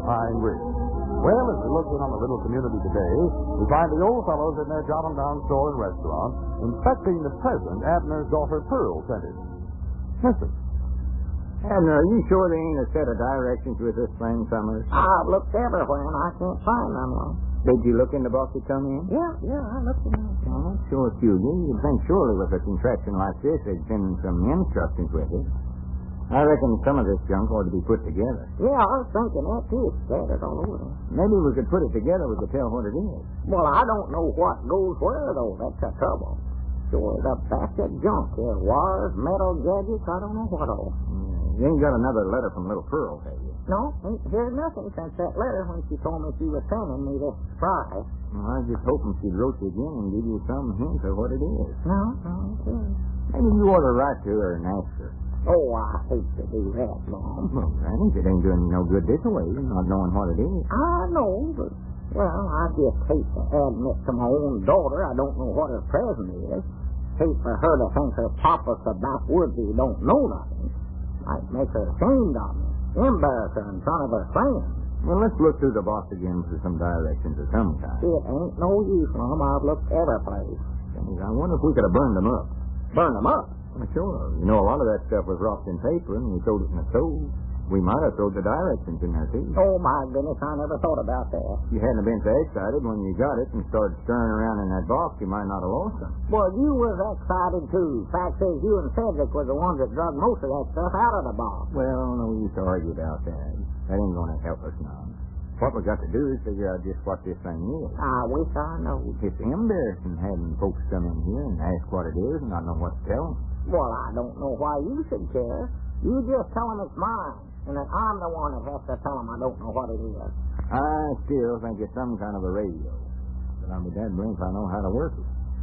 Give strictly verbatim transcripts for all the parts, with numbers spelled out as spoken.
Pine Bridge. Well, as we look in on the little community today, we find the old fellows in their John and Brown store and restaurant inspecting the present Abner's daughter Pearl sent in. Listen. Abner, are you sure there ain't a set of directions with this thing, Summers? I've looked everywhere and I can't find them, Lon. Did you look in the box that come in? Yeah, yeah, I looked in there. Oh, that's sure peculiar. You'd think surely with a contraption like this, they'd send some instructions with it. I reckon some of this junk ought to be put together. Yeah, I was thinking that too. It's scattered all over there. Maybe we could put it together, we could tell what it is. Well, I don't know what goes where, though. That's the trouble. Sure, the basket junk here. Wires, metal gadgets, I don't know what all. Yeah, you ain't got another letter from little Pearl, have you? No, ain't heard nothing since that letter when she told me she was sending me this prize. Well, I was just hoping she'd wrote you again and give you some hint of what it is. No, no, okay. Maybe you ought to write to her and ask her. Oh, I hate to do that, Mom. Well, Granny, it ain't doing you no good this way, not knowing what it is. I know, but, well, I just hate to admit to my own daughter I don't know what her present is. Hate for her to think her papa's a backwoodsy don't know nothing. Might make her ashamed of me. Embarrass her in front of her friends. Well, let's look through the box again for some directions of some kind. It ain't no use, Mom. I've looked every place. I wonder if we could have burned them up. Burn them up? Well, sure. You know, a lot of that stuff was wrapped in paper, and we throwed it in the stove. We might have thrown the directions in there, too. Oh, my goodness, I never thought about that. If you hadn't been so excited when you got it and started stirring around in that box, you might not have lost them. Well, you was excited, too. Fact is, you and Cedric were the ones that drug most of that stuff out of the box. Well, no use to argue about that. That ain't going to help us none. What we got to do is figure out just what this thing is. I wish I knew. It's embarrassing having folks come in here and ask what it is and not know what to tell them. Well, I don't know why you should care. You just tell them it's mine, and that I'm the one that has to tell them I don't know what it is. I still think it's some kind of a radio. But I'll be dead blink if I know how to work it.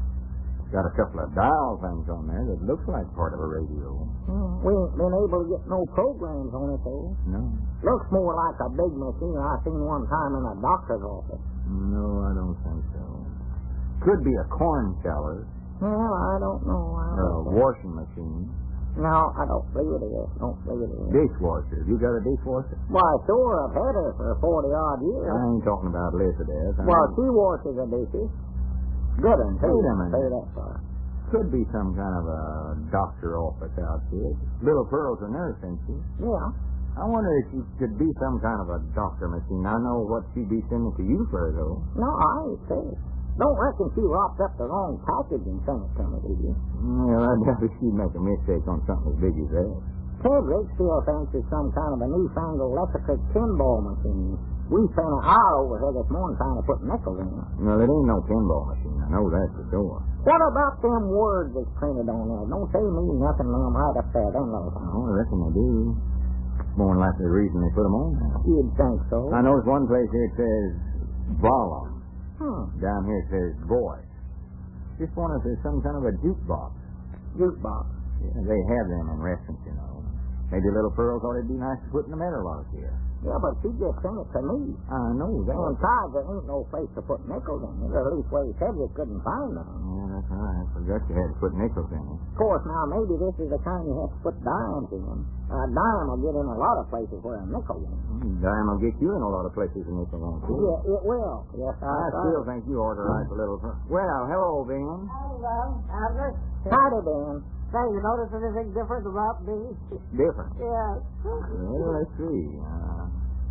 It's got a couple of dial things on there that looks like part of a radio. Hmm. We ain't been able to get no programs on it, though. No. Looks more like a big machine I seen one time in a doctor's office. No, I don't think so. Could be a corn sheller. Well, I don't know. I Or a don't washing machine. No, I don't believe it is. Don't believe it is. Dishwasher. You got a dishwasher? Why, sure, I've had her for forty-odd years. I ain't talking about Elizabeth. I Well, mean, she washes the dishes. Good one, too. Wait a minute. Say that far. could be some kind of a doctor office out here. Little Pearl's a nurse, ain't she? Yeah. I wonder if she could be some kind of a doctor machine. I know what she'd be sending to you for, though. No, I ain't saying. Don't reckon she wrapped up the wrong package and sent it to me, did you? Well, I doubt if she'd make a mistake on something as big as that. Cedric still thinks it's some kind of a newfangled electric pinball machine. We spent an hour over here this morning trying to put nickels in it. Well, it ain't no pinball machine. I know that for sure. What about them words that's printed on there? Don't they mean nothing to them right up there, them little things? Oh, I reckon they do. More than likely the reason they put them on there. You'd think so. I know it's one place here it says volume. Hmm. Down here it says voice. Just wonder if there's some kind of a jukebox. Jukebox. Yeah, they have them in restaurants, you know. Maybe Little Pearl thought it'd be nice to put in the metal lock here. Yeah, but she just sent it to me. I know that. And besides, there ain't no place to put nickels in it. Or at least where he said you couldn't find them. Yeah, that's right. I forgot you had to put nickels in it. Of course, now, maybe this is the kind you have to put dimes in. A dime will get in a lot of places where a nickel won't. Mm, Dime will get you in a lot of places in nickel won't you? Yeah, it will. Yes, I, I still think you ought to write a little... Well, hello, Ben. Hello, Albert. Howdy, Ben. Say, you notice anything different about me? Different. Yeah. Well, let's see. Uh,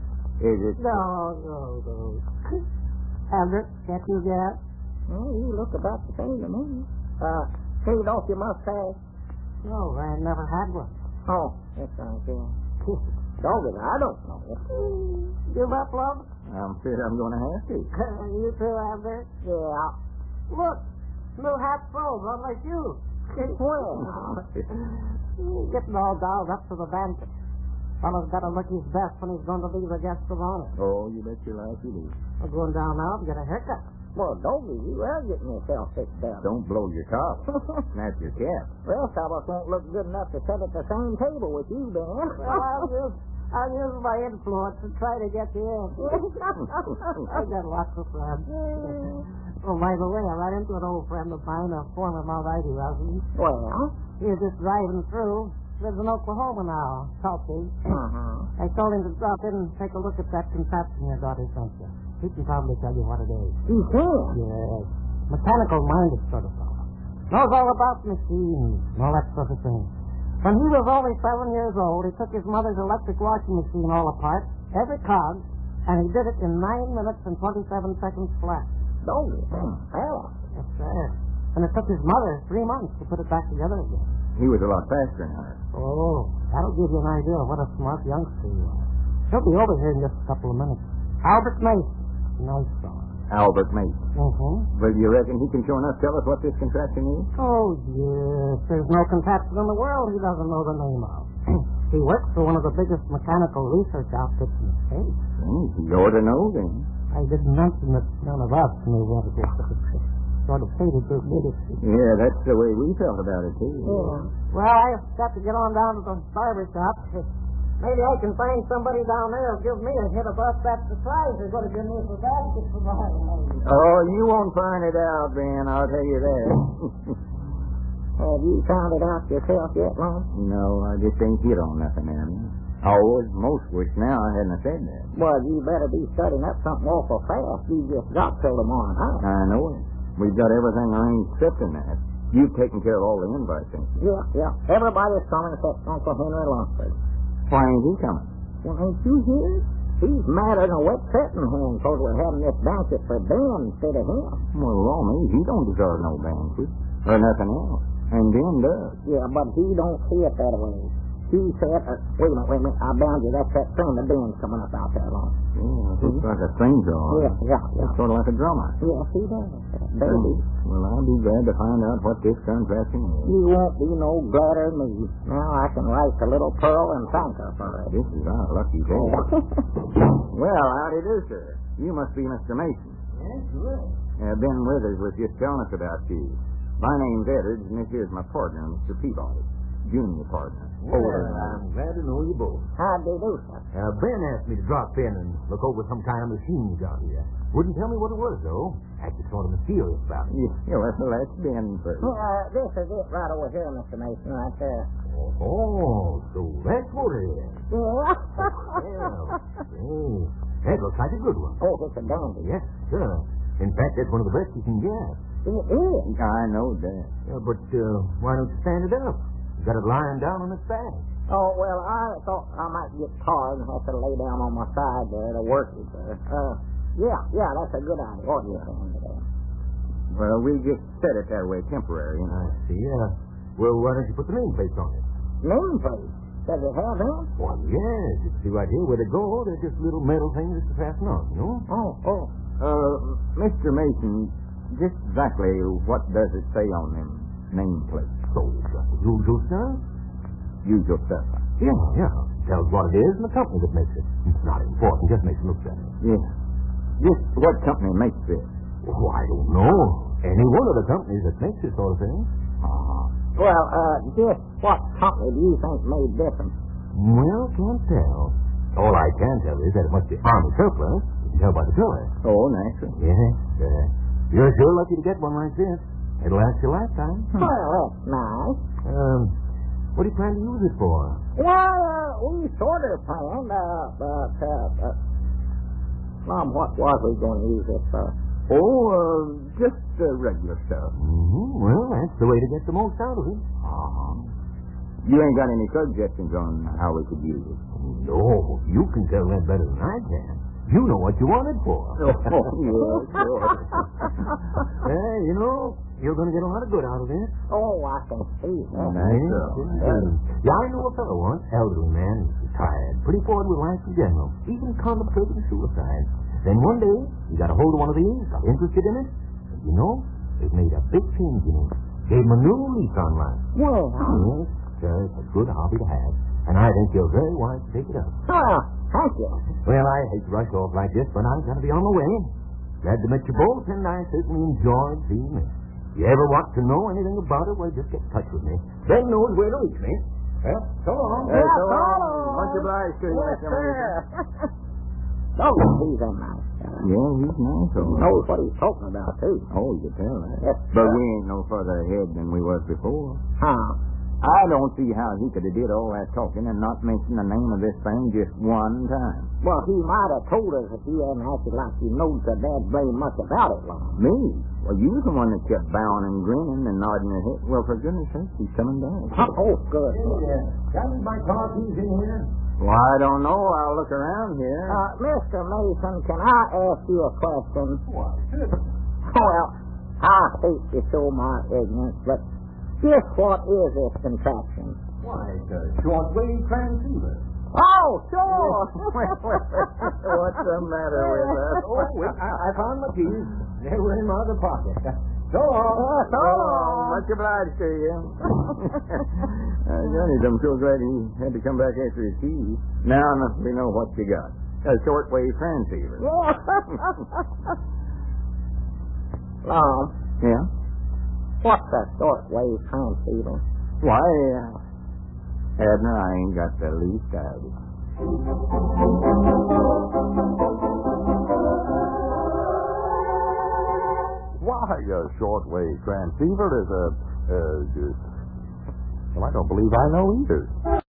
is it... No, no, no. Albert, can't you get? Well, you look about the same to me. Uh, shaved off your mustache? No, I never had one. Oh, that's right, yeah. Dog it, I don't know. Give up, love? I'm afraid I'm going to have to. You too, Albert? Yeah. Look, new hat pro, not like you. Well, Getting all dialed up to the vantage. Fellow's got to look his best when he's going to leave the guest of honor. Oh, you bet your life you do. I'm going down now and get a haircut. well, Doggy, you are getting yourself fixed up. Don't blow your top. Snap your cap. Rest of us won't look good enough to sit at the same table with you, Ben. Well, I'll use, I'll use my influence and try to get you in. I got lots of friends. Oh, by the way, I ran into an old friend of mine, a former Mount Ivy resident. Well, He was just driving through. Lives in Oklahoma now, Tulsi. Uh-huh. I told him to drop in and take a look at that contraption your daughter sent you. He can probably tell you what it is. He can? Yes. Mechanical-minded sort of fellow. Knows all about machines and all that sort of thing. When he was only seven years old, he took his mother's electric washing machine all apart, every cog, and he did it in nine minutes and twenty-seven seconds flat. Oh, hell. Yes, sir. And it took his mother three months to put it back together again. He was a lot faster than her. Oh, that'll give you an idea of what a smart youngster he was. He'll be over here in just a couple of minutes. Albert Mason. Nice fellow. Albert Mason. Mm-hmm. Well, you reckon he can sure enough tell us what this contraption is? Oh, yes. There's no contraption in the world he doesn't know the name of. He works for one of the biggest mechanical research outfits in the States. Hmm, he ought to know, then. I didn't mention that none of us knew what it was. Sort of hated to admit it. Yeah, that's the way we felt about it, too. Yeah. Well, I've got to get on down to the barber shop. Maybe I can find somebody down there who'll give me a hit about that surprise they're going to give me for basket for mine. Oh, you won't find it out, Ben, I'll tell you that. Have you found it out yourself yet, Lon? No, I just ain't hit on nothing, Annie. I always most wish now I hadn't said that. Well, you better be studying up something awful fast. You just got till tomorrow night. I know it. We've got everything arranged except in that. You've taken care of all the invites, ain't you? Yeah, yeah. Everybody's coming except Uncle Henry Lunsford. Why ain't he coming? Well, ain't you here? He's madder than a wet setting hen because we're having this banquet for Ben instead of him. Well, law me, he don't deserve no banquet. Or nothing else. And Ben does. Yeah, but he don't see it that way. He said, uh, wait a minute, wait a minute, I bound you. That's that friend of Ben's coming up out there, Lon. Yeah, looks like a stranger. Yeah, yeah, yeah. Sort of like a drummer. Yes, he does. Baby. Well, I'll be glad to find out what this contraption is. You won't be no gladder than me. Now I can write to little Pearl and thank her for it. This is our lucky day. Well, howdy do, sir. You must be Mister Mason. Yes, good. Uh, Ben Withers was just telling us about you. My name's Edwards, and this here's my partner, Mister Peabody. Junior partner. Well, I'm glad to know you both. How'd they do, sir? Uh, Ben asked me to drop in and look over some kind of machine you got here. Wouldn't tell me what it was, though. Acted sort of mysterious about it. Yeah, well, that's Ben first. Uh, this is it right over here, Mister Mason, right there. Oh, so that's what it is. Yeah. Well, hey, that looks like a good one. Oh, it's a dandy. Yes, sure. In fact, that's one of the best you can get. It is. I know that. Uh, but uh, why don't you stand it up? You got it lying down on its back. Oh, well, I thought I might get tired and have to lay down on my side there to work it there. Uh, yeah, yeah, that's a good idea. What do you think? Well, we just set it that way temporary, you know. I see. Uh, well, why don't you put the nameplate on it? Nameplate? Does it have them? Why, yes. You see right here where they go. They're just little metal things to fasten on, you know? Oh, oh. Uh, Mister Mason, just exactly what does it say on them nameplates? So, just the usual stuff? Usual stuff. Yeah, yeah. Tells what it is and the company that makes it. It's not important. Just makes it look better. Yeah. Just what company makes it? Oh, I don't know. Any one of the companies that makes this sort of thing. Uh, Well, uh, just what company do you think made this one? Well, can't tell. All I can tell is that it must be Army surplus. You can tell by the color. oh, naturally. Yes, uh, you're sure lucky to get one like this. It'll last your lifetime. Well, that's nice. Um, what do you plan to use it for? Well, uh, we sort of planned, uh, but, uh, uh, Mom, what was we going to use this for? Oh, uh, just uh, regular stuff. Mm-hmm. Well, that's the way to get the most out of it. Uh-huh. You ain't got any suggestions on how we could use it? No, you can tell that better than I can. You know what you want it for. Oh, yeah, sure. Hey, you know, you're going to get a lot of good out of this. Oh, I can see that. Nice. Yeah, yeah, I know a fellow once, elderly man, he's retired, pretty bored with life in general, even contemplating suicide. Then one day, he got a hold of one of these, got interested in it, and you know, it made a big change in him. Gave him a new lease on life. Well, Yes, sir, it's a good hobby to have, and I think you're very wise to take it up. well, thank you. Well, I hate to rush off like this, but I'm going to be on my way. Glad to meet you both, and I certainly enjoyed seeing this. If you ever want to know anything about it, well, just get in touch with me. Ben knows where to reach me. Well, so long. Hey, Yeah, so long. so Much obliged to you, Yes, Mister sir. Mason. Oh, he's a nice guy. Yeah, he's nice. He All right. knows what he's talking about, too. Oh, you can tell that. Yes, But sir. we ain't no further ahead than we was before. Huh. I don't see how he could have did all that talking and not mention the name of this thing just one time. Well, he might have told us if he hadn't acted like he knows so bad very much about it, Lon. Me? Well, you was the one that kept bowing and grinning and nodding your head. Well, for goodness sake, he's coming back. Oh, good. Got my car keys in here? Well, I don't know. I'll look around here. Uh, Mister Mason, can I ask you a question? Why, sure. Well, I hate to show my ignorance, but just what is this contraption? Why, it's a short-wave transceiver. Oh, sure. What's the matter with us? Oh, wait, I, I found my keys. They were in my other pocket. So long. Uh, so long. Much obliged to you. uh, Johnny, I'm so glad he had to come back after his keys. Now we know what you got. A shortwave transceiver. Lon, Yeah? what's a shortwave transceiver? Why, uh, Abner, I ain't got the least idea. Why, a shortwave transceiver is a, uh, well, I don't believe I know either.